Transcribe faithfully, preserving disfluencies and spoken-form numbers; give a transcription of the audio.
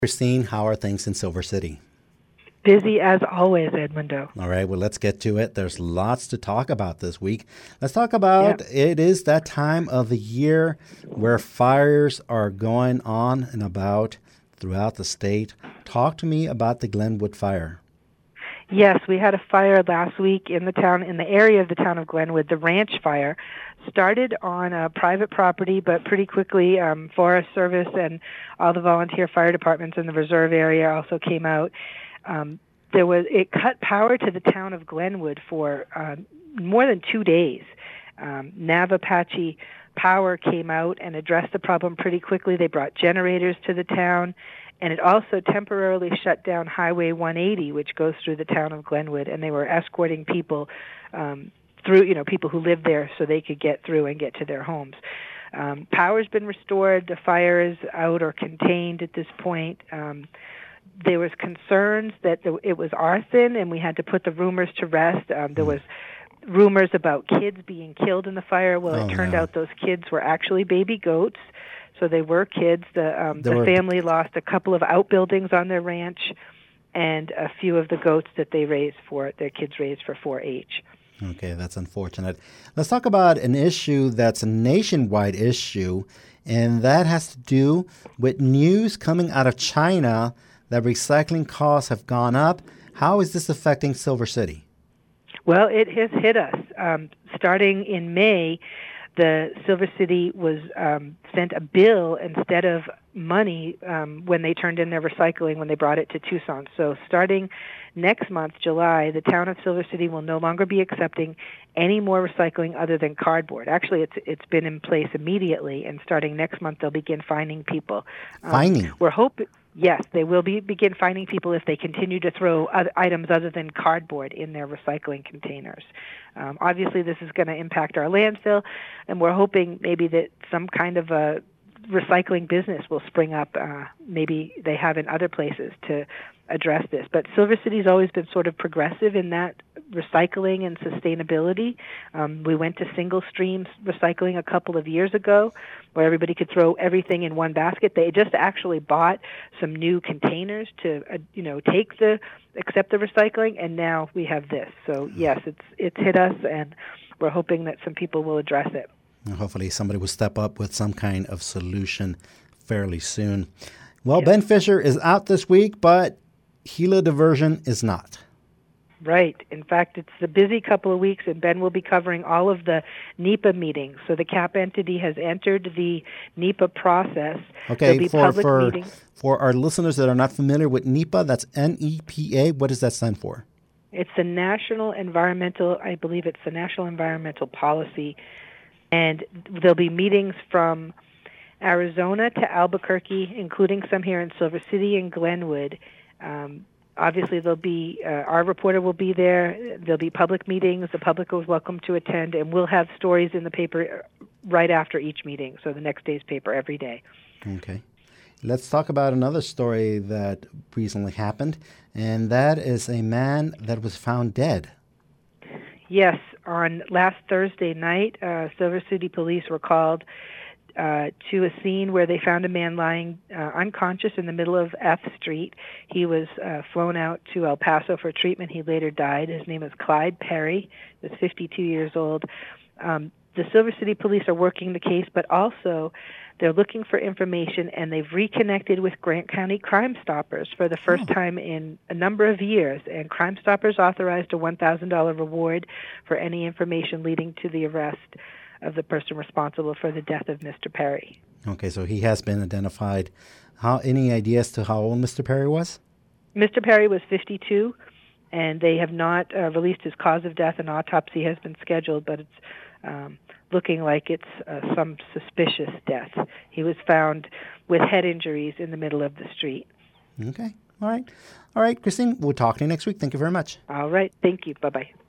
Christine, how are things in Silver City? Busy as always, Edmundo. All right, well, let's get to it. There's lots to talk about this week. Let's talk about yeah. It is that time of the year where fires are going on and about throughout the state. Talk to me about the Glenwood fire. Yes, we had a fire last week in the town, in the area of the town of Glenwood. The ranch fire started on a private property, but pretty quickly um, Forest Service and all the volunteer fire departments in the reserve area also came out. Um, there was it cut power to the town of Glenwood for uh, more than two days. Um, Navapache Power came out and addressed the problem pretty quickly. They brought generators to the town. And it also temporarily shut down Highway one eighty, which goes through the town of Glenwood, and they were escorting people um, through, you know, people who lived there so they could get through and get to their homes. Um, power's been restored. The fire is out or contained at this point. Um, there was concerns that the, it was arson, and we had to put the rumors to rest. Um, there was rumors about kids being killed in the fire. Well, oh, it turned no. out those kids were actually baby goats. So they were kids. The um, the were... family lost a couple of outbuildings on their ranch, and a few of the goats that they raised for their kids raised for four H. Okay, that's unfortunate. Let's talk about an issue that's a nationwide issue, and that has to do with news coming out of China that recycling costs have gone up. How is this affecting Silver City? Well, it has hit us. Um, starting in May, the Silver City was um, sent a bill instead of money um, when they turned in their recycling when they brought it to Tucson. So starting next month, July, the town of Silver City will no longer be accepting any more recycling other than cardboard. Actually, it's it's been in place immediately, and starting next month, they'll begin fining people. Um, Fining? We're hoping. Yes, they will be begin finding people if they continue to throw other items other than cardboard in their recycling containers. Um, obviously, this is going to impact our landfill, and we're hoping maybe that some kind of a recycling business will spring up. Uh, maybe they have in other places to address this. But Silver City's always been sort of progressive in that recycling and sustainability. Um, we went to single stream recycling a couple of years ago where everybody could throw everything in one basket. They just actually bought some new containers to, uh, you know, take the, accept the recycling, and now we have this. So yes, it's it's hit us, and we're hoping that some people will address it. And hopefully somebody will step up with some kind of solution fairly soon. Well, yes. Ben Fisher is out this week, but Gila Diversion is not. Right. In fact, it's a busy couple of weeks, and Ben will be covering all of the NEPA meetings. So the C A P entity has entered the NEPA process. Okay, There'll be for, public for, meetings. for our listeners that are not familiar with NEPA, that's N E P A. What does that stand for? It's the National Environmental, I believe it's the National Environmental Policy. And there'll be meetings from Arizona to Albuquerque, including some here in Silver City and Glenwood. Um, obviously, there'll be uh, our reporter will be there. There'll be public meetings. The public is welcome to attend, and we'll have stories in the paper right after each meeting. So the next day's paper every day. Okay, let's talk about another story that recently happened, and that is a man that was found dead. Yes, on last Thursday night, uh, Silver City police were called uh, to a scene where they found a man lying uh, unconscious in the middle of F Street. He was uh, flown out to El Paso for treatment. He later died. His name is Clyde Perry. He was fifty-two years old. Um, the Silver City police are working the case, but also they're looking for information, and they've reconnected with Grant County Crime Stoppers for the first oh. time in a number of years. And Crime Stoppers authorized a one thousand dollars reward for any information leading to the arrest of the person responsible for the death of Mister Perry. Okay, so he has been identified. How any idea as to how old Mister Perry was? Mister Perry was fifty-two, and they have not uh, released his cause of death. An autopsy has been scheduled, but it's um, looking like it's uh, some suspicious death. He was found with head injuries in the middle of the street. Okay. All right. All right, Christine, we'll talk to you next week. Thank you very much. All right. Thank you. Bye-bye.